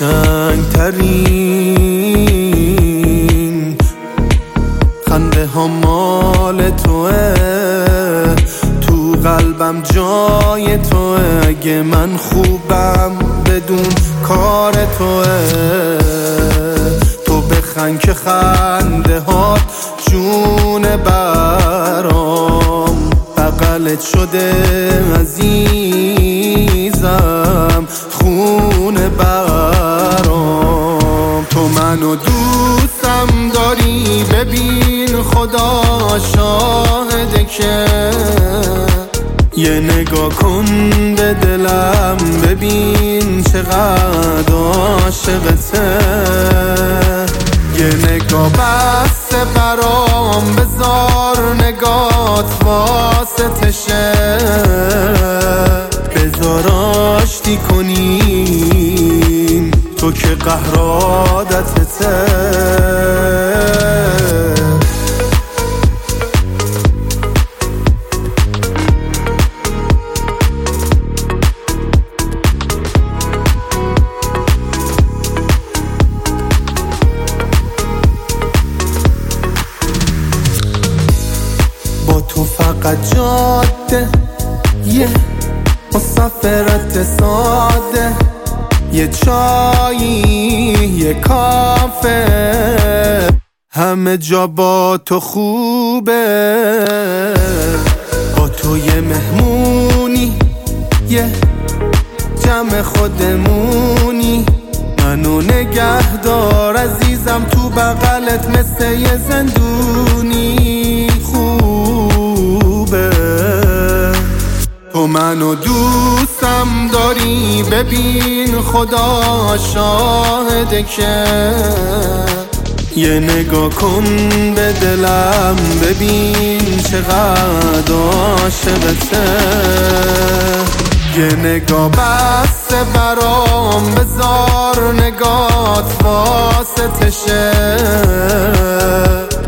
قشنگ ترین خنده ها مال توه، تو قلبم جای توه. اگه من خوبم بدون کار توه، تو بخند که خنده هات جون برام. بغلت شده عزیزم خون برام. تو منو دوستم داری، ببین خدا شاهده که یه نگاه کن به دلم، ببین چقدر عاشقته. یه نگاه بس برام بذار، نگات واسطشه. بذار آشتی کنیم، تو که قهر عادتته. با تو فقط جاده، یه مسافرت ساده، یه چایی، یه کافه، همه جا با تو خوبه. با تو یه مهمونی، یه جمع خودمونی. منو نگه دار عزیزم تو بغلت، مثل یه زندونی خوبه. تو منو دوستم داری، ببین خدا شاهده که یه نگاه کن به دلم، ببین چقدر عاشقته. یه نگاه بس برام بذار، نگات واسطشه.